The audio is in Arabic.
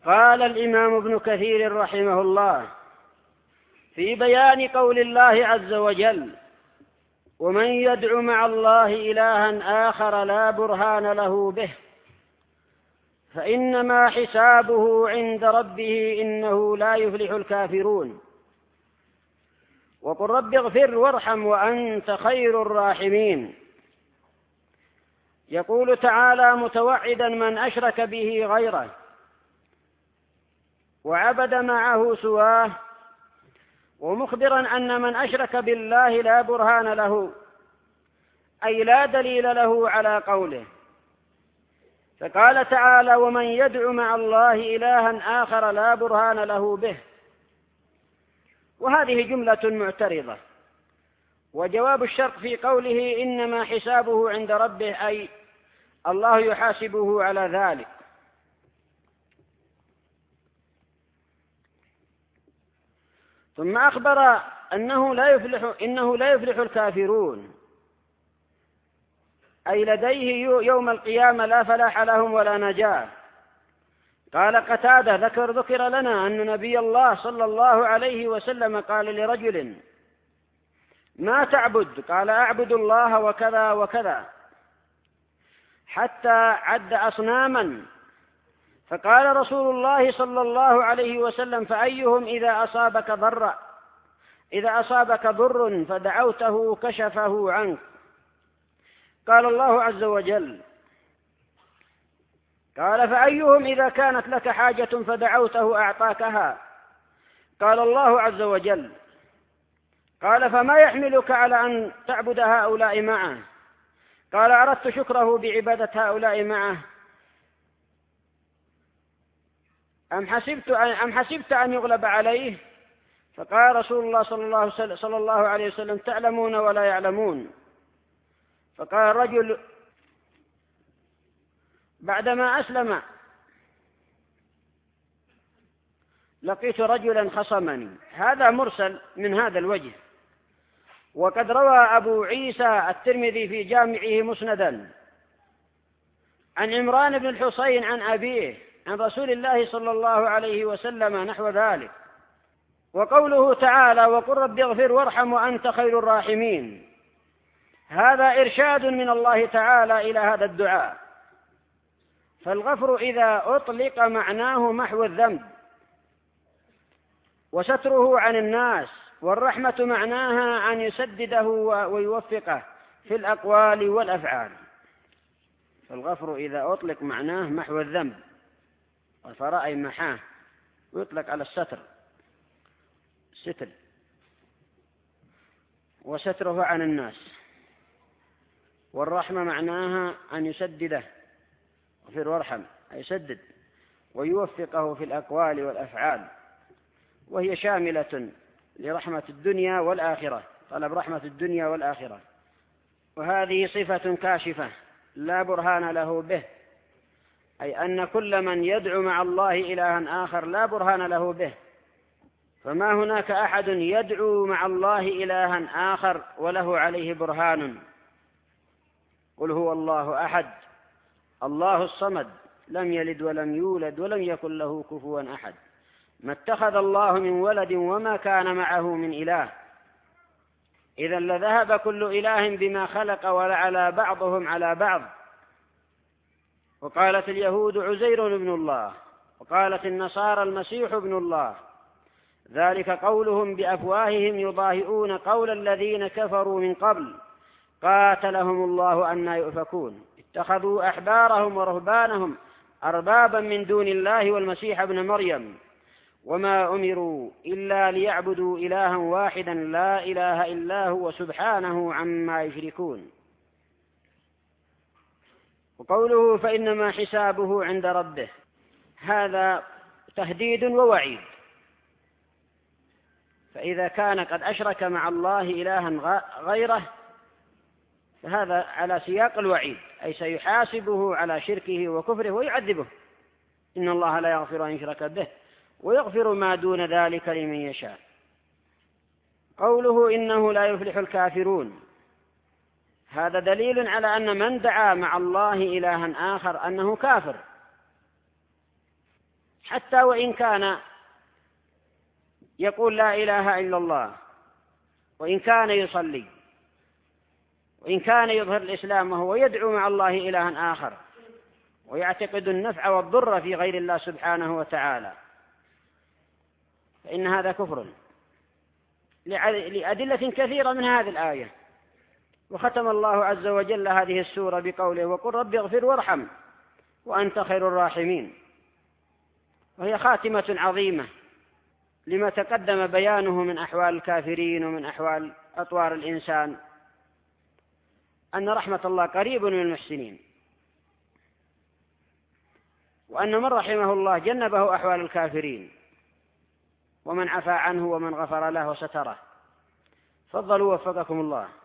قال الإمام ابن كثير رحمه الله في بيان قول الله عز وجل: ومن يدع مع الله إلها آخر لا برهان له به فإنما حسابه عند ربه إنه لا يفلح الكافرون. وقل رب اغفر وارحم وأنت خير الراحمين. يقول تعالى متوعدا من أشرك به غيره وعبد معه سواه، ومخبرا أن من أشرك بالله لا برهان له، أي لا دليل له على قوله. فقال تعالى: ومن يدع مع الله إلها آخر لا برهان له به. وهذه جملة معترضة، وجواب الشرط في قوله إنما حسابه عند ربه أي الله يحاسبه على ذلك. ثم أخبر إنه لا يفلح الكافرون، أي لديه يوم القيامة لا فلاح لهم ولا نجاة. قال قتادة: ذكر لنا أن نبي الله صلى الله عليه وسلم قال لرجل: ما تعبد؟ قال: أعبد الله وكذا وكذا، حتى عد أصناما. فقال رسول الله صلى الله عليه وسلم: فأيهم إذا أصابك ضر فدعوته كشفه عنك؟ قال الله عز وجل: قال: فأيهم إذا كانت لك حاجة فدعوته أعطاكها؟ قال الله عز وجل: قال: فما يحملك على أن تعبد هؤلاء معه؟ قال: أردت شكره بعبادة هؤلاء معه. أم حسبت أن يغلب عليه؟ فقال رسول الله صلى الله عليه وسلم: تعلمون ولا يعلمون. فقال الرجل بعدما أسلم: لقيت رجلا خصمني. هذا مرسل من هذا الوجه. وقد روى أبو عيسى الترمذي في جامعه مسندا عن عمران بن الحصين عن أبيه عن رسول الله صلى الله عليه وسلم نحو ذلك. وقوله تعالى: وقل رب اغفر وارحم وأنت خير الراحمين، هذا إرشاد من الله تعالى إلى هذا الدعاء. فالغفر إذا أطلق معناه محو الذنب وستره عن الناس، والرحمة معناها أن يسدده ويوفقه في الأقوال والأفعال. فالغفر إذا أطلق معناه محو الذنب، غفر أي محاه، ويطلق على الستر وستره عن الناس. والرحمة معناها أن يسدده، غفر وارحم أي يسدد ويوفقه في الأقوال والأفعال، وهي شاملة لرحمة الدنيا والآخرة، طلب رحمة الدنيا والآخرة. وهذه صفة كاشفة لا برهان له به، أي أن كل من يدعو مع الله إلها آخر لا برهان له به. فما هناك أحد يدعو مع الله إلها آخر وله عليه برهان. قل هو الله أحد الله الصمد لم يلد ولم يولد ولم يكن له كفوا أحد. ما اتخذ الله من ولد وما كان معه من إله، إذا لذهب كل إله بما خلق ولعلى بعضهم على بعض. وقالت اليهود عزير ابن الله، وقالت النصارى المسيح ابن الله، ذلك قولهم بأفواههم يضاهئون قول الذين كفروا من قبل قاتلهم الله أنى يؤفكون. اتخذوا أحبارهم ورهبانهم أربابا من دون الله والمسيح ابن مريم وما أمروا إلا ليعبدوا إلها واحدا لا إله إلا هو سبحانه عما يشركون. وقوله فإنما حسابه عند ربه، هذا تهديد ووعيد. فإذا كان قد أشرك مع الله إلها غيره فهذا على سياق الوعيد، أي سيحاسبه على شركه وكفره ويعذبه. إن الله لا يغفر أن يشرك به ويغفر ما دون ذلك لمن يشاء. قوله إنه لا يفلح الكافرون، هذا دليل على أن من دعا مع الله إلها آخر أنه كافر، حتى وإن كان يقول لا إله إلا الله، وإن كان يصلي، وإن كان يظهر الإسلام وهو يدعو مع الله إلها آخر ويعتقد النفع والضر في غير الله سبحانه وتعالى، فإن هذا كفر لأدلة كثيرة من هذه الآية. وختم الله عز وجل هذه السورة بقوله: وقل رب اغفر وارحم وأنت خير الراحمين. وهي خاتمة عظيمة لما تقدم بيانه من أحوال الكافرين ومن أحوال أطوار الإنسان، أن رحمة الله قريب من المحسنين، وأن من رحمه الله جنبه أحوال الكافرين، ومن عفى عنه ومن غفر له وستره. فضلوا وفقكم الله.